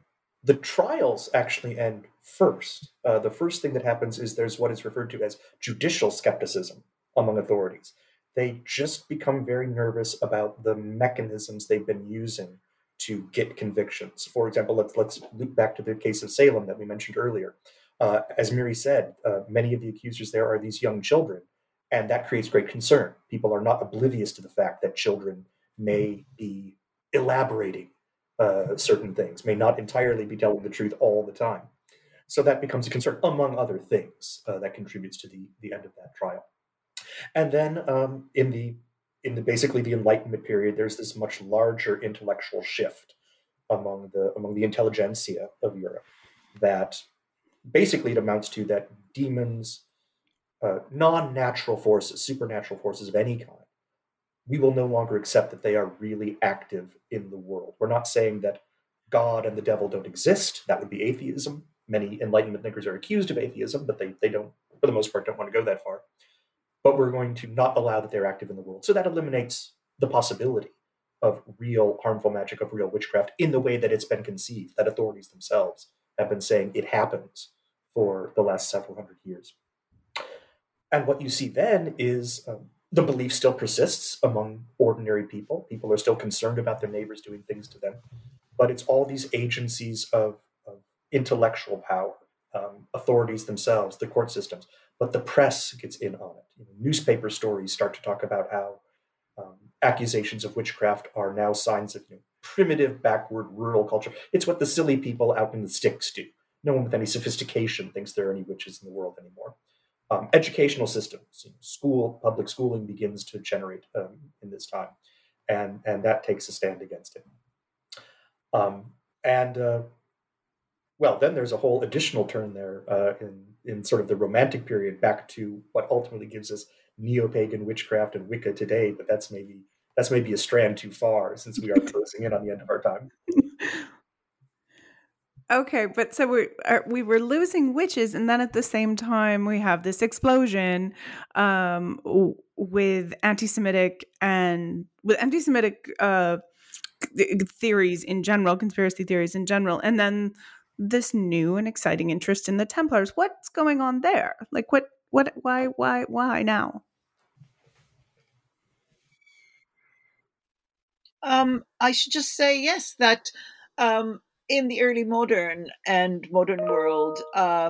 The trials actually end first. The first thing that happens is there's what is referred to as judicial skepticism among authorities. They just become very nervous about the mechanisms they've been using to get convictions. For example, let's loop back to the case of Salem that we mentioned earlier. As Miri said, many of the accusers there are these young children, and that creates great concern. People are not oblivious to the fact that children may be elaborating certain things, may not entirely be telling the truth all the time. So that becomes a concern, among other things, that contributes to the end of that trial. And then in the basically the Enlightenment period, there's this much larger intellectual shift among the intelligentsia of Europe that basically it amounts to that demons, non-natural forces, supernatural forces of any kind, we will no longer accept that they are really active in the world. We're not saying that God and the devil don't exist. That would be atheism. Many Enlightenment thinkers are accused of atheism, but they don't, for the most part, don't want to go that far. But we're going to not allow that they're active in the world. So that eliminates the possibility of real harmful magic, of real witchcraft in the way that it's been conceived, that authorities themselves have been saying it happens for the last several hundred years. And what you see then is the belief still persists among ordinary people. People are still concerned about their neighbors doing things to them. But it's all these agencies of intellectual power, authorities themselves, the court systems. But the press gets in on it. Newspaper stories start to talk about how accusations of witchcraft are now signs of primitive, backward, rural culture. It's what the silly people out in the sticks do. No one with any sophistication thinks there are any witches in the world anymore. Educational systems, public schooling begins to generate in this time, and that takes a stand against it. Well, then there's a whole additional turn there in sort of the Romantic period, back to what ultimately gives us neo-pagan witchcraft and Wicca today. But that's maybe a strand too far, since we are closing in on the end of our time. Okay, but so we were losing witches, and then at the same time we have this explosion with anti-Semitic theories in general, conspiracy theories in general, and then this new and exciting interest in the Templars. What's going on there? Like, why now? I should just say yes, that in the early modern and modern world,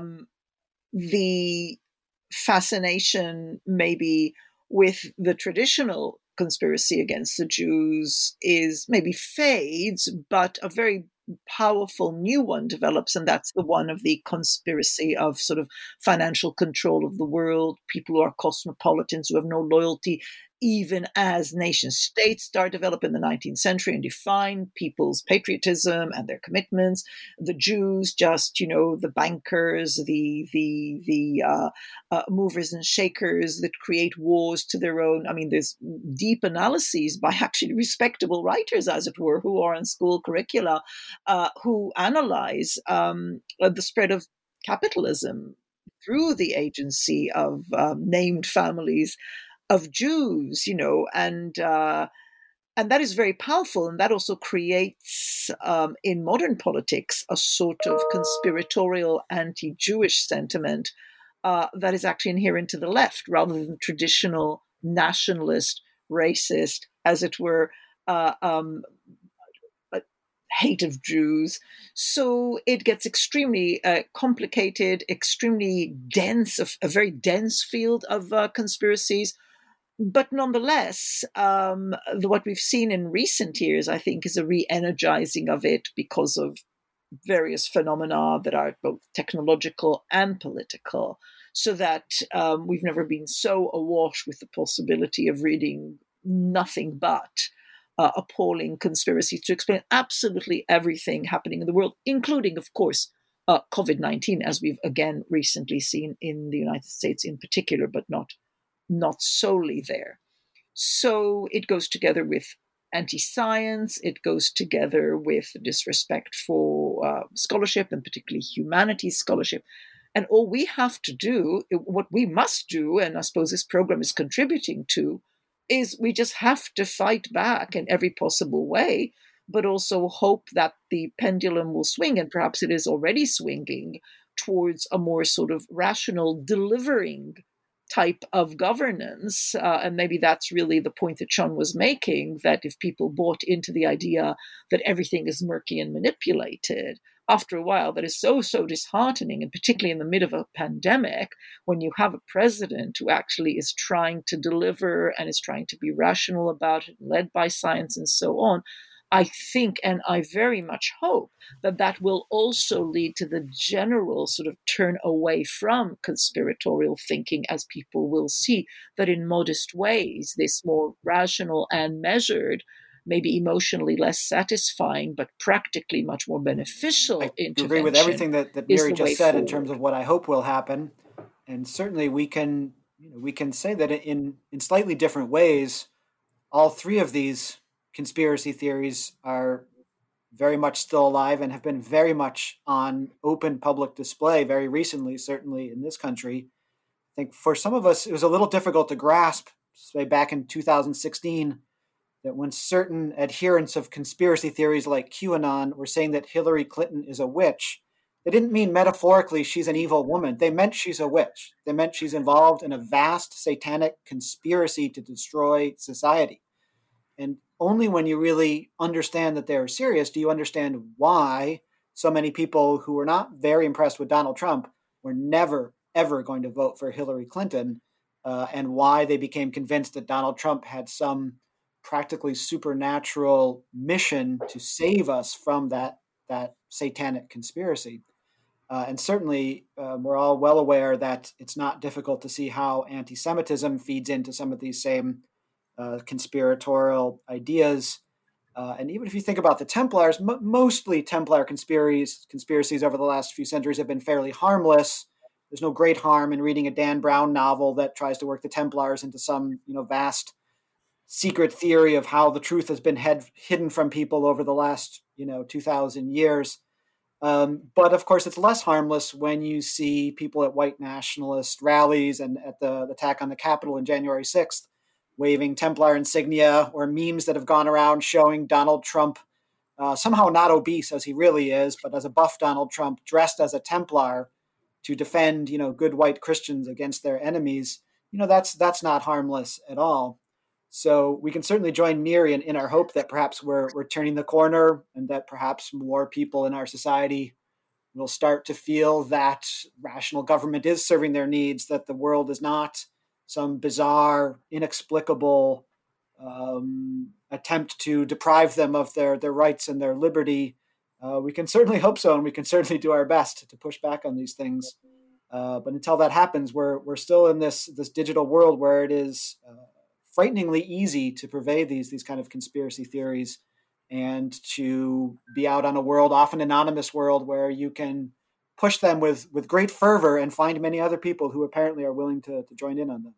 the fascination maybe with the traditional conspiracy against the Jews is maybe fades, but a very powerful new one develops, and that's the one of the conspiracy of sort of financial control of the world, people who are cosmopolitans who have no loyalty, even as nation states start developing in the 19th century and define people's patriotism and their commitments. The Jews, just, the bankers, the movers and shakers that create wars to their own. I mean, there's deep analyses by actually respectable writers, as it were, who are in school curricula, who analyze the spread of capitalism through the agency of named families of Jews, and that is very powerful. And that also creates, in modern politics, a sort of conspiratorial anti-Jewish sentiment that is actually inherent to the left, rather than traditional nationalist, racist, as it were, hate of Jews. So it gets extremely complicated, extremely dense, a very dense field of conspiracies. But nonetheless, what we've seen in recent years, I think, is a re-energizing of it because of various phenomena that are both technological and political, so that we've never been so awash with the possibility of reading nothing but appalling conspiracies to explain absolutely everything happening in the world, including, of course, COVID-19, as we've again recently seen in the United States in particular, but not solely there. So it goes together with anti-science, it goes together with disrespect for scholarship, and particularly humanities scholarship. And all we have to do, what we must do, and I suppose this program is contributing to, is we just have to fight back in every possible way but also hope that the pendulum will swing, and perhaps it is already swinging towards a more sort of rational delivering type of governance. And maybe that's really the point that Sean was making, that if people bought into the idea that everything is murky and manipulated, after a while, that is so disheartening, and particularly in the middle of a pandemic, when you have a president who actually is trying to deliver and is trying to be rational about it, led by science and so on. I think, and I very much hope, that will also lead to the general sort of turn away from conspiratorial thinking, as people will see that in modest ways, this more rational and measured, maybe emotionally less satisfying, but practically much more beneficial intervention. I agree with everything that Miri just said in terms of what I hope will happen. And certainly we can say that in slightly different ways, all three of these conspiracy theories are very much still alive and have been very much on open public display very recently, certainly in this country. I think for some of us, it was a little difficult to grasp, say back in 2016, that when certain adherents of conspiracy theories like QAnon were saying that Hillary Clinton is a witch, they didn't mean metaphorically she's an evil woman. They meant she's a witch. They meant she's involved in a vast satanic conspiracy to destroy society. And only when you really understand that they're serious do you understand why so many people who were not very impressed with Donald Trump were never, ever going to vote for Hillary Clinton, and why they became convinced that Donald Trump had some practically supernatural mission to save us from that satanic conspiracy. And certainly, we're all well aware that it's not difficult to see how anti-Semitism feeds into some of these same conspiratorial ideas. And even if you think about the Templars, mostly Templar conspiracies over the last few centuries have been fairly harmless. There's no great harm in reading a Dan Brown novel that tries to work the Templars into some vast secret theory of how the truth has been hidden from people over the last 2,000 years. But of course, it's less harmless when you see people at white nationalist rallies and at the attack on the Capitol on January 6th waving Templar insignia, or memes that have gone around showing Donald Trump somehow not obese as he really is, but as a buff Donald Trump dressed as a Templar to defend good white Christians against their enemies. That's not harmless at all. So we can certainly join Miri in our hope that perhaps we're turning the corner, and that perhaps more people in our society will start to feel that rational government is serving their needs, that the world is not some bizarre, inexplicable attempt to deprive them of their rights and their liberty. We can certainly hope so, and we can certainly do our best to push back on these things. But until that happens, we're still in this digital world where it is frighteningly easy to purvey these kind of conspiracy theories, and to be out on a world, often anonymous world, where you can push them with great fervor and find many other people who apparently are willing to join in on them.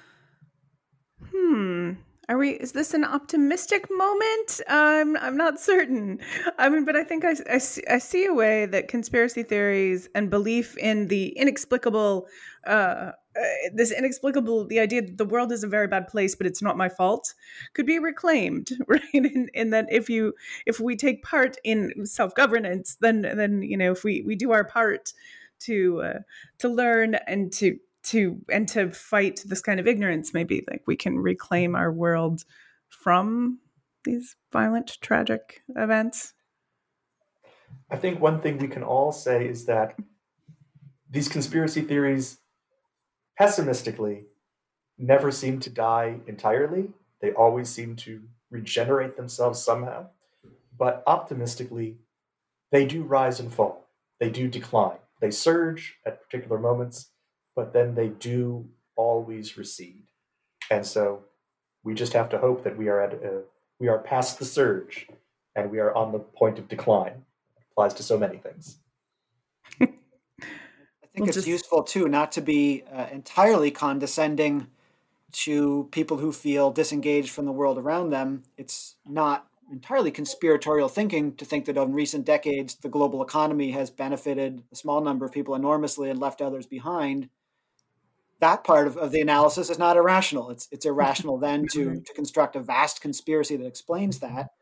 Is this an optimistic moment? I'm not certain. But I think I see a way that conspiracy theories and belief in the inexplicable, the idea that the world is a very bad place, but it's not my fault, could be reclaimed, right? In that if we take part in self-governance, then if we do our part to learn and to fight this kind of ignorance, maybe like we can reclaim our world from these violent, tragic events. I think one thing we can all say is that these conspiracy theories, pessimistically, never seem to die entirely. They always seem to regenerate themselves somehow. But optimistically, they do rise and fall. They do decline. They surge at particular moments, but then they do always recede. And so we just have to hope that we are past the surge and we are on the point of decline. It applies to so many things. I think it's useful, too, not to be entirely condescending to people who feel disengaged from the world around them. It's not entirely conspiratorial thinking to think that in recent decades, the global economy has benefited a small number of people enormously and left others behind. That part of the analysis is not irrational. It's irrational then to construct a vast conspiracy that explains that.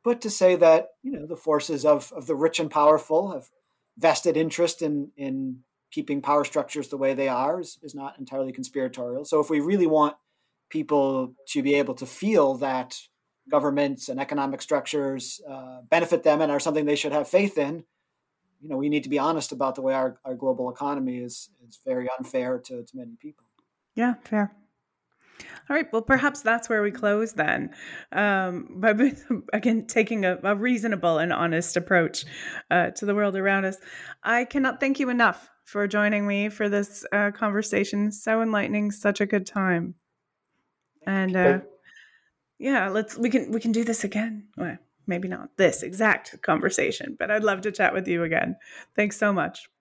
but to say that the forces of the rich and powerful have vested interest in keeping power structures the way they are is not entirely conspiratorial. So if we really want people to be able to feel that governments and economic structures benefit them and are something they should have faith in, we need to be honest about the way our global economy is very unfair to many people. Yeah, fair. All right. Well, perhaps that's where we close then. By again taking a reasonable and honest approach to the world around us. I cannot thank you enough for joining me for this conversation. So enlightening, such a good time. And yeah, we can do this again. Well, maybe not this exact conversation, but I'd love to chat with you again. Thanks so much.